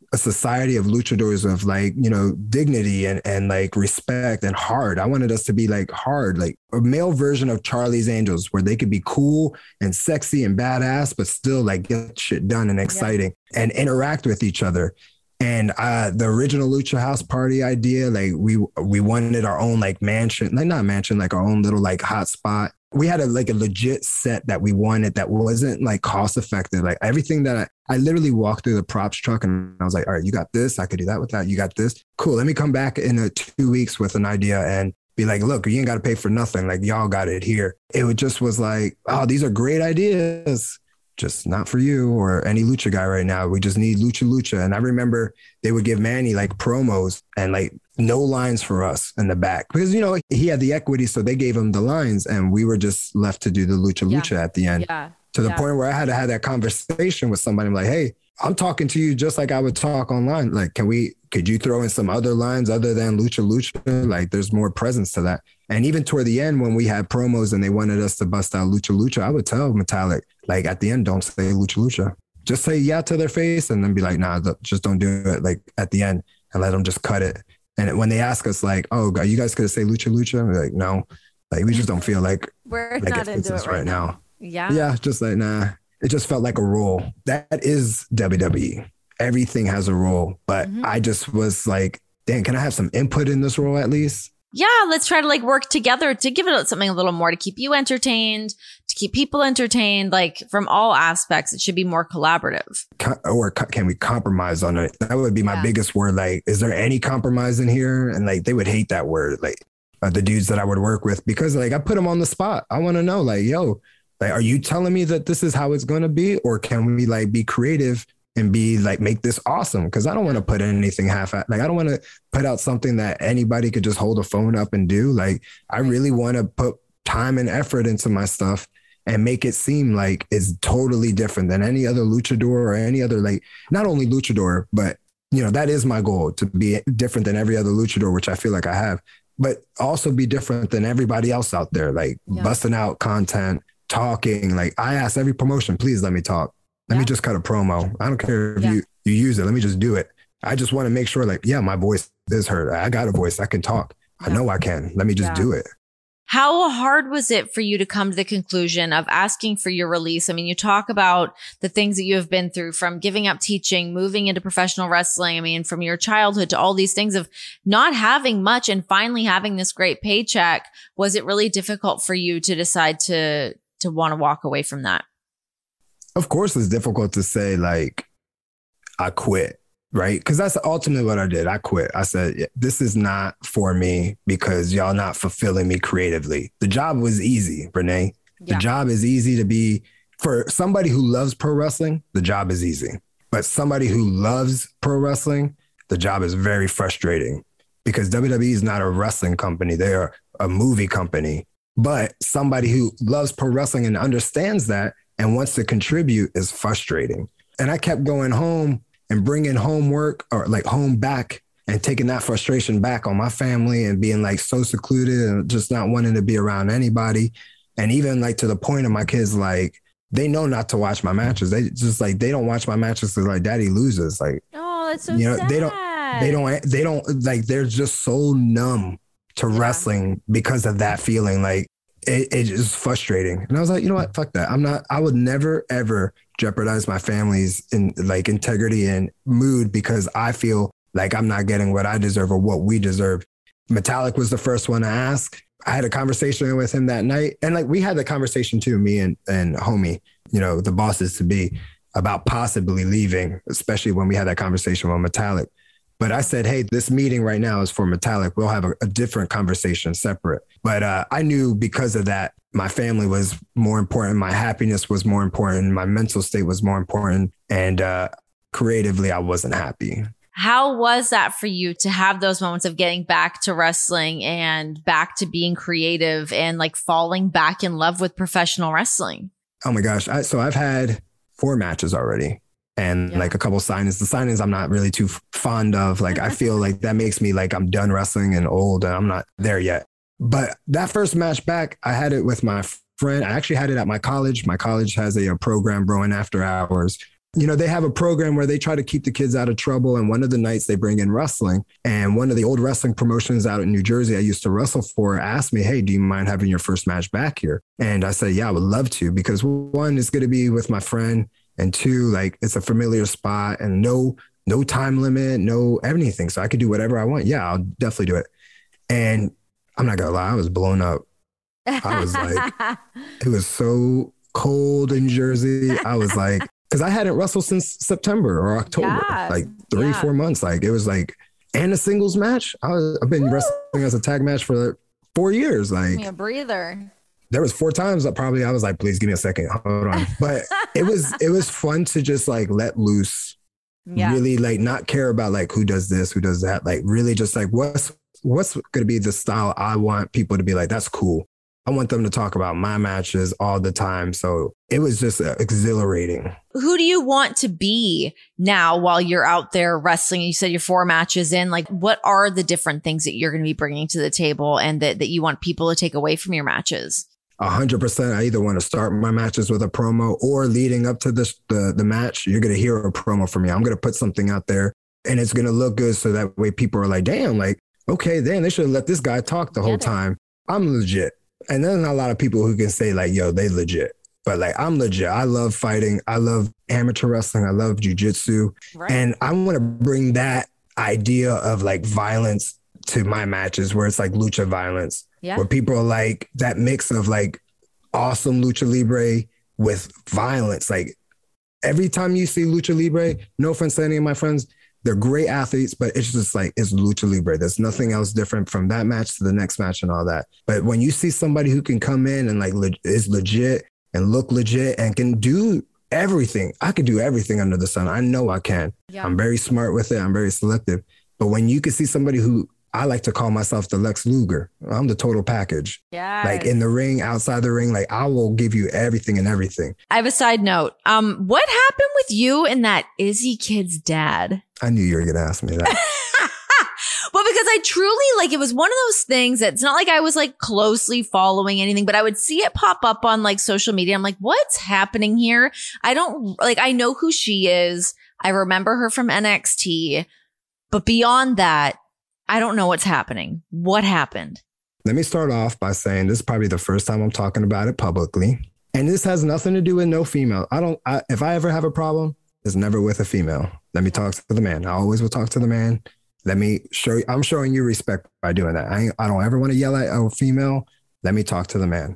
a society of luchadors of like, you know, dignity and, and like respect and hard. I wanted us to be like hard, like a male version of Charlie's Angels where they could be cool and sexy and badass, but still like get shit done and exciting yeah. and interact with each other. And uh, the original Lucha House Party idea, like we we wanted our own like mansion, like not mansion, like our own little like hot spot. We had a like a legit set that we wanted that wasn't like cost effective. Like everything that I, I literally walked through the props truck and I was like, all right, you got this. I could do that with that. You got this. Cool. Let me come back in a two weeks with an idea and be like, look, you ain't got to pay for nothing. Like y'all got it here. It would just was like, oh, these are great ideas. Just not for you or any lucha guy right now. We just need lucha lucha. And I remember they would give Manny like promos and like no lines for us in the back because, you know, he had the equity. So they gave him the lines and we were just left to do the lucha yeah. lucha at the end yeah. to the yeah. point where I had to have that conversation with somebody. I'm like, hey, I'm talking to you just like I would talk online. Like, can we, could you throw in some other lines other than lucha lucha? Like there's more presence to that. And even toward the end, when we had promos and they wanted us to bust out lucha lucha, I would tell Metallic, like at the end, don't say lucha lucha. Just say yeah to their face and then be like, nah, just don't do it. Like at the end and let them just cut it. And when they ask us like, oh, God, you guys could say lucha lucha? We're like, no, like we just don't feel like, we're like not it fits into us it right, right now. now. Yeah. Yeah. Just like, nah, it just felt like a role. That is W W E. Everything has a role. But mm-hmm. I just was like, dang, can I have some input in this role at least? Yeah, let's try to like work together to give it something a little more to keep you entertained, to keep people entertained, like from all aspects. It should be more collaborative. Or can we compromise on it? That would be my yeah. biggest word. Like, is there any compromise in here? And like, they would hate that word. Like uh, the dudes that I would work with, because like I put them on the spot. I want to know like, yo, like, are you telling me that this is how it's going to be? Or can we like be creative and be like, make this awesome? Because I don't want to put anything half at, like, I don't want to put out something that anybody could just hold a phone up and do. Like, I really want to put time and effort into my stuff and make it seem like it's totally different than any other luchador or any other, like, not only luchador, but, you know, that is my goal, to be different than every other luchador, which I feel like I have, but also be different than everybody else out there, like yeah. busting out content, talking. Like, I ask every promotion, please let me talk. Let yeah. me just cut a promo. I don't care if yeah. you, you use it. Let me just do it. I just want to make sure like, yeah, my voice is heard. I got a voice. I can talk. Yeah. I know I can. Let me just yeah. do it. How hard was it for you to come to the conclusion of asking for your release? I mean, you talk about the things that you have been through, from giving up teaching, moving into professional wrestling. I mean, from your childhood to all these things of not having much and finally having this great paycheck. Was it really difficult for you to decide to, to want to walk away from that? Of course, it's difficult to say, like, I quit, right? Because that's ultimately what I did. I quit. I said, this is not for me because y'all not fulfilling me creatively. The job was easy, Renee. Yeah. The job is easy to be, for somebody who loves pro wrestling, the job is easy. But somebody who loves pro wrestling, the job is very frustrating because W W E is not a wrestling company. They are a movie company. But somebody who loves pro wrestling and understands that and wants to contribute is frustrating. And I kept going home and bringing homework or like home back and taking that frustration back on my family and being like so secluded and just not wanting to be around anybody. And even like to the point of my kids, like they know not to watch my matches. They just like, they don't watch my matches because like daddy loses. Like, oh, that's so you know, sad. they don't, they don't, they don't like, they're just so numb to yeah. wrestling because of that feeling. Like, It, it is frustrating. And I was like, you know what? Fuck that. I'm not, I would never, ever jeopardize my family's in like integrity and mood because I feel like I'm not getting what I deserve or what we deserve. Metallic was the first one to ask. I had a conversation with him that night. And like, we had the conversation too, me and, and homie, you know, the bosses to be, about possibly leaving, especially when we had that conversation with Metallic. But I said, hey, this meeting right now is for Metallic. We'll have a, a different conversation separate. But uh, I knew because of that, my family was more important. My happiness was more important. My mental state was more important. And uh, creatively, I wasn't happy. How was that for you to have those moments of getting back to wrestling and back to being creative and like falling back in love with professional wrestling? Oh my gosh. I, so I've had four matches already. And yeah. like a couple signings. The signings I'm not really too f- fond of. Like, I feel like that makes me like I'm done wrestling and old and I'm not there yet. But that first match back, I had it with my friend. I actually had it at my college. My college has a, a program, Bro, in After Hours. you know, they have a program where they try to keep the kids out of trouble. And one of the nights they bring in wrestling, and one of the old wrestling promotions out in New Jersey I used to wrestle for asked me, hey, do you mind having your first match back here? And I said, yeah, I would love to, because one, it's going to be with my friend. And two, like, it's a familiar spot and no, no time limit, no anything. So I could do whatever I want. Yeah, I'll definitely do it. And I'm not going to lie, I was blown up. I was like, it was so cold in Jersey. I was like, because I hadn't wrestled since September or October, yeah, like three, yeah. four months. Like it was like, and a singles match. I was, I've been Woo! wrestling as a tag match for like four years. Like, give me a breather. There was four times that probably I was like, please give me a second. Hold on. But it was, it was fun to just like let loose, yeah. really like not care about like who does this, who does that. Like really just like, what's, what's going to be the style I want people to be like, that's cool. I want them to talk about my matches all the time. So it was just uh, exhilarating. Who do you want to be now while you're out there wrestling? You said you're four matches in. Like, what are the different things that you're going to be bringing to the table and that, that you want people to take away from your matches? A hundred percent. I either want to start my matches with a promo, or leading up to this, the, the match, you're going to hear a promo from me. I'm going to put something out there and it's going to look good. So that way people are like, damn, like, okay, then they should have let this guy talk the whole time. I'm legit. And then a lot of people who can say like, yo, they legit. But like, I'm legit. I love fighting. I love amateur wrestling. I love jujitsu. Right. And I want to bring that idea of like violence to my matches, where it's like lucha violence, yeah. where people are like that mix of like awesome lucha libre with violence. Like every time you see lucha libre, no offense to any of my friends, they're great athletes, but it's just like, it's lucha libre. There's nothing else different from that match to the next match and all that. But when you see somebody who can come in and like le- is legit and look legit and can do everything, I could do everything under the sun. I know I can. Yeah. I'm very smart with it. I'm very selective. But when you can see somebody who, I like to call myself the Lex Luger. I'm the total package. Yeah. Like in the ring, outside the ring, like I will give you everything and everything. I have a side note. Um, what happened with you and that Izzy kid's dad? I knew you were going to ask me that. Well, because I truly, like, it was one of those things that it's not like I was like closely following anything, but I would see it pop up on like social media. I'm like, what's happening here? I don't like, I know who she is. I remember her from N X T, but beyond that, I don't know what's happening. What happened? Let me start off by saying this is probably the first time I'm talking about it publicly. And this has nothing to do with no female. I don't, I, if I ever have a problem, it's never with a female. Let me talk to the man. I always will talk to the man. Let me show you, I'm showing you respect by doing that. I, I don't ever want to yell at a female. Let me talk to the man.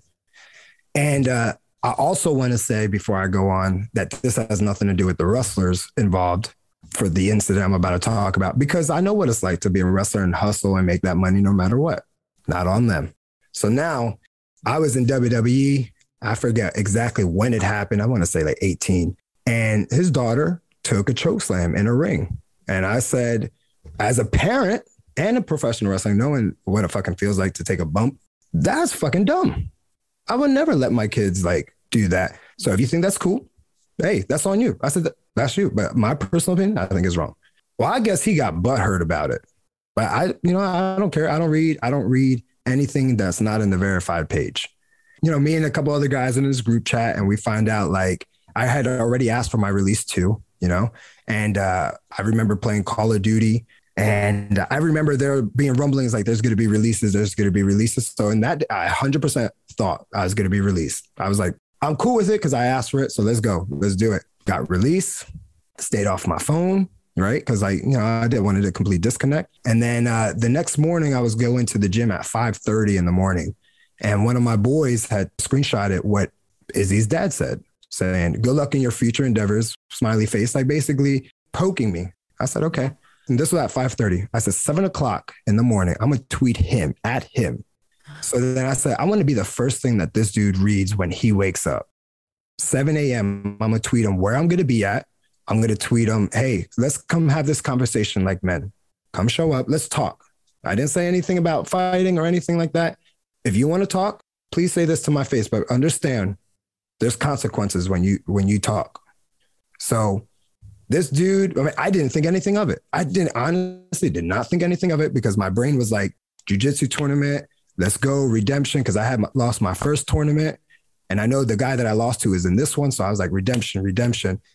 And uh, I also want to say before I go on that this has nothing to do with the wrestlers involved for the incident I'm about to talk about, because I know what it's like to be a wrestler and hustle and make that money no matter what. Not on them. So now I was in W W E. I forget exactly when it happened. I want to say like eighteen. And his daughter took a chokeslam in a ring. And I said, as a parent and a professional wrestler, knowing what it fucking feels like to take a bump, that's fucking dumb. I would never let my kids like do that. So if you think that's cool, hey, that's on you. I said, that's you. But my personal opinion, I think is wrong. Well, I guess he got butthurt about it. But I, you know, I don't care. I don't read. I don't read anything that's not in the verified page. You know, me and a couple other guys in this group chat, and we find out like I had already asked for my release too, you know, and uh, I remember playing Call of Duty, and I remember there being rumblings like there's going to be releases, there's going to be releases. So in that, I one hundred percent thought I was going to be released. I was like, I'm cool with it because I asked for it. So let's go. Let's do it. Got released, stayed off my phone, right? Because I, you know, I didn't want it to complete disconnect. And then uh, the next morning I was going to the gym at five thirty in the morning. And one of my boys had screenshotted what Izzy's dad said, saying, good luck in your future endeavors, smiley face, like basically poking me. I said, okay. And this was at five thirty. I said, seven o'clock in the morning, I'm going to tweet him at him. So then I said, I want to be the first thing that this dude reads when he wakes up. seven a.m., I'm going to tweet him where I'm going to be at. I'm going to tweet him, hey, let's come have this conversation like men. Come show up. Let's talk. I didn't say anything about fighting or anything like that. If you want to talk, please say this to my face, but understand there's consequences when you when you talk. So this dude, I mean, I didn't think anything of it. I didn't honestly did not think anything of it because my brain was like, jiu-jitsu tournament, let's go, redemption, because I had my, lost my first tournament. And I know the guy that I lost to is in this one. So I was like, redemption, redemption.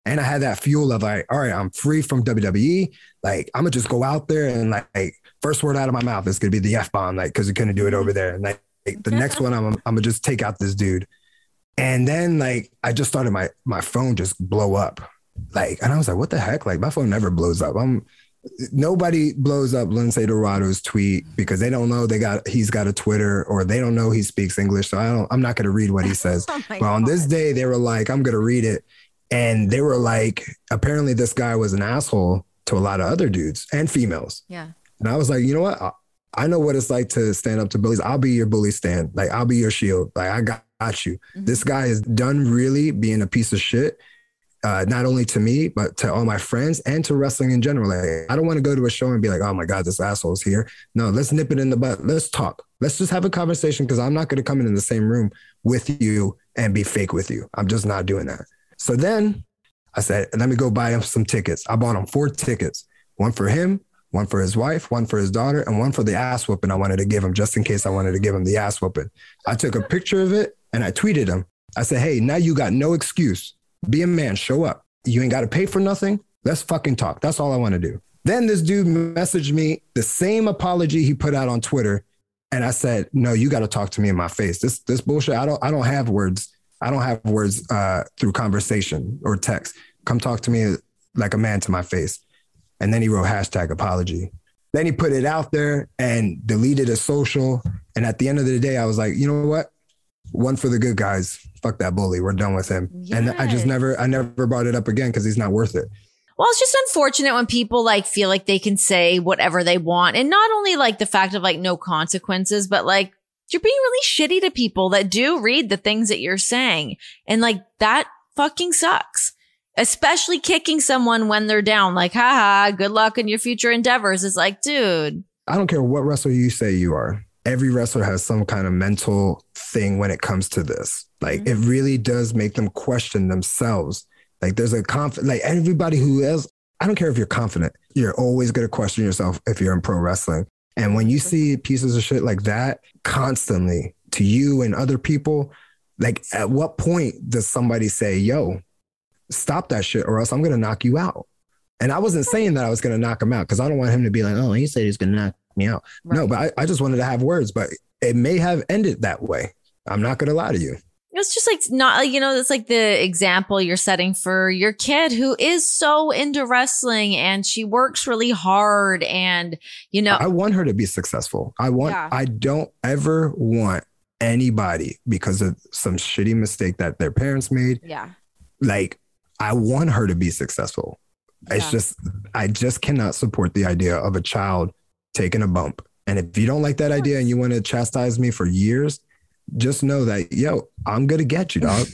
And I had that fuel of like, all right, I'm free from W W E. Like, I'm gonna just go out there and like, like first word out of my mouth is gonna be the F bomb, like, because we couldn't do it over there. And like, like the next one, I'm, I'm gonna just take out this dude. And then like, I just started my my phone just blow up. Like, and I was like, what the heck? Like, my phone never blows up. I'm nobody blows up Lince Dorado's tweet because they don't know they got he's got a Twitter, or they don't know he speaks English. So I don't. I'm not gonna read what he says. Oh but on God. this day, they were like, I'm gonna read it. And they were like, apparently this guy was an asshole to a lot of other dudes and females. Yeah. And I was like, you know what? I, I know what it's like to stand up to bullies. I'll be your bully stand. Like, I'll be your shield. Like, I got, got you. Mm-hmm. This guy is done really being a piece of shit, uh, not only to me, but to all my friends and to wrestling in general. Like, I don't want to go to a show and be like, oh my God, this asshole's here. No, let's nip it in the butt. Let's talk. Let's just have a conversation, because I'm not going to come in, in the same room with you and be fake with you. I'm just not doing that. So then I said, let me go buy him some tickets. I bought him four tickets, one for him, one for his wife, one for his daughter, and one for the ass whooping I wanted to give him, just in case I wanted to give him the ass whooping. I took a picture of it and I tweeted him. I said, hey, now you got no excuse. Be a man, show up. You ain't got to pay for nothing. Let's fucking talk. That's all I want to do. Then this dude messaged me the same apology he put out on Twitter. And I said, no, you got to talk to me in my face. This, this bullshit, I don't, I don't have words. I don't have words uh, through conversation or text. Come talk to me like a man to my face. And then he wrote hashtag apology. Then he put it out there and deleted his social. And at the end of the day, I was like, you know what? One for the good guys. Fuck that bully. We're done with him. Yes. And I just never, I never brought it up again because he's not worth it. Well, it's just unfortunate when people like feel like they can say whatever they want. And not only like the fact of like no consequences, but like, you're being really shitty to people that do read the things that you're saying. And like, that fucking sucks. Especially kicking someone when they're down. Like, haha, good luck in your future endeavors. It's like, dude. I don't care what wrestler you say you are. Every wrestler has some kind of mental thing when it comes to this. Like, mm-hmm. It really does make them question themselves. Like, there's a confidence, like everybody who is, I don't care if you're confident, you're always going to question yourself if you're in pro wrestling. And when you see pieces of shit like that constantly to you and other people, like, at what point does somebody say, yo, stop that shit or else I'm going to knock you out? And I wasn't saying that I was going to knock him out, because I don't want him to be like, oh, he said he's going to knock me out. Right. No, but I, I just wanted to have words, but it may have ended that way. I'm not going to lie to you. It's just like not, you know, it's like the example you're setting for your kid who is so into wrestling and she works really hard. And, you know, I want her to be successful. I want, yeah. I don't ever want anybody, because of some shitty mistake that their parents made. Yeah. Like, I want her to be successful. Yeah. It's just, I just cannot support the idea of a child taking a bump. And if you don't like that idea and you want to chastise me for years, just know that, yo, I'm going to get you, dog.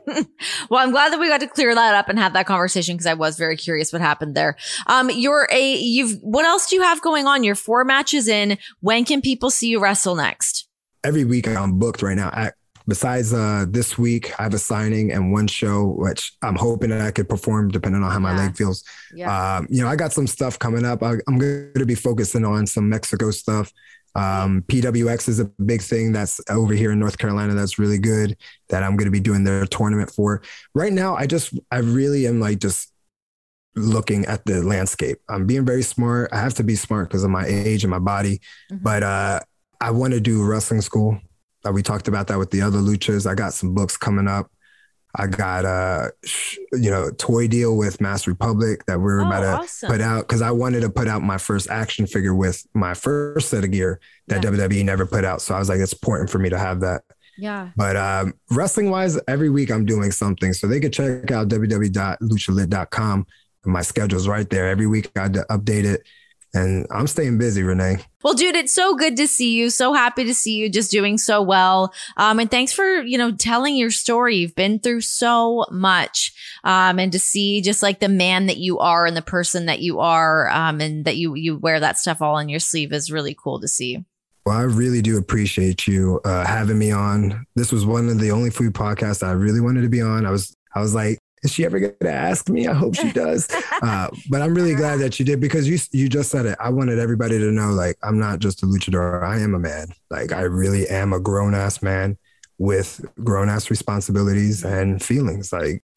Well, I'm glad that we got to clear that up and have that conversation, because I was very curious what happened there. Um, you're a, you've, what else do you have going on? You're four matches in. When can people see you wrestle next? Every week I'm booked right now. I, besides uh, this week, I have a signing and one show, which I'm hoping that I could perform depending on how my yeah. leg feels. Yeah. Um, you know, I got some stuff coming up. I, I'm going to be focusing on some Mexico stuff. Um, P W X is a big thing that's over here in North Carolina. That's really good, that I'm going to be doing their tournament for. Right now, I just, I really am like just looking at the landscape. I'm being very smart. I have to be smart because of my age and my body, mm-hmm. but uh, I want to do wrestling school. Uh, we talked about that with the other luchas. I got some books coming up. I got a, you know, toy deal with Mass Republic that we're oh, about to awesome. put out, because I wanted to put out my first action figure with my first set of gear that yeah. W W E never put out. So I was like, it's important for me to have that. Yeah. But um, wrestling wise, every week I'm doing something. So they could check out w w w dot lucha lit dot com. My schedule's right there. Every week I update it. And I'm staying busy, Renee. Well, dude, it's so good to see you. So happy to see you just doing so well. Um, and thanks for, you know, telling your story. You've been through so much. Um, and to see just like the man that you are and the person that you are, um, and that you, you wear that stuff all on your sleeve is really cool to see. Well, I really do appreciate you uh, having me on. This was one of the only food podcasts I really wanted to be on. I was, I was like, is she ever going to ask me? I hope she does. Uh, but I'm really glad that you did, because you you just said it. I wanted everybody to know, like, I'm not just a luchador. I am a man. Like, I really am a grown-ass man with grown-ass responsibilities and feelings. Like,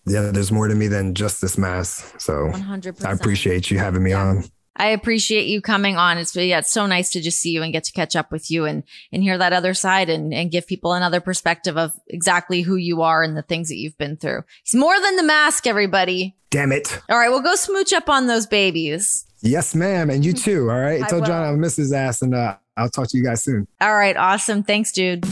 Yeah, there's more to me than just this mask. So one hundred percent. I appreciate you having me Yeah. on. I appreciate you coming on. It's yeah, it's so nice to just see you and get to catch up with you and and hear that other side and and give people another perspective of exactly who you are and the things that you've been through. It's more than the mask, everybody. Damn it. All right, well, go smooch up on those babies. Yes, ma'am. And you too. All right. I Tell will. John I'll miss his ass, and uh, I'll talk to you guys soon. All right, awesome. Thanks, dude.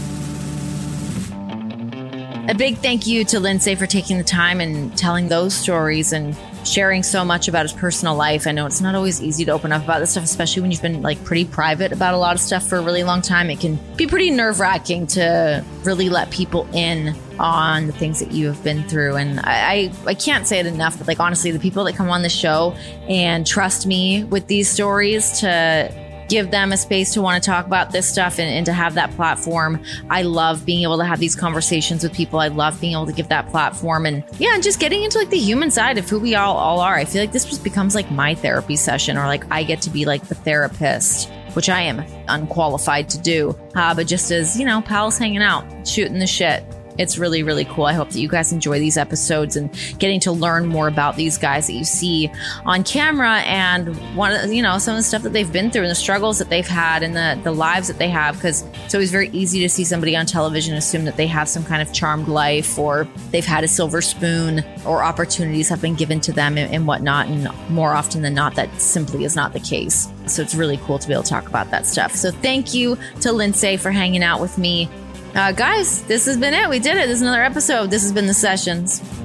A big thank you to Lindsay for taking the time and telling those stories and sharing so much about his personal life. I know it's not always easy to open up about this stuff, especially when you've been like pretty private about a lot of stuff for a really long time. It can be pretty nerve wracking to really let people in on the things that you have been through. And I, I, I can't say it enough, but like, honestly, the people that come on the show and trust me with these stories to give them a space to want to talk about this stuff and, and to have that platform. I love being able to have these conversations with people. I love being able to give that platform and yeah, and just getting into like the human side of who we all, all are. I feel like this just becomes like my therapy session, or like I get to be like the therapist, which I am unqualified to do. Uh, but just as, you know, pals hanging out, shooting the shit. It's really, really cool. I hope that you guys enjoy these episodes and getting to learn more about these guys that you see on camera and one of the, you know, some of the stuff that they've been through and the struggles that they've had and the, the lives that they have. Because it's always very easy to see somebody on television and assume that they have some kind of charmed life or they've had a silver spoon or opportunities have been given to them and, and whatnot. And more often than not, that simply is not the case. So it's really cool to be able to talk about that stuff. So thank you to Lindsay for hanging out with me. Uh, guys, this has been it. We did it. This is another episode. This has been The Sessions.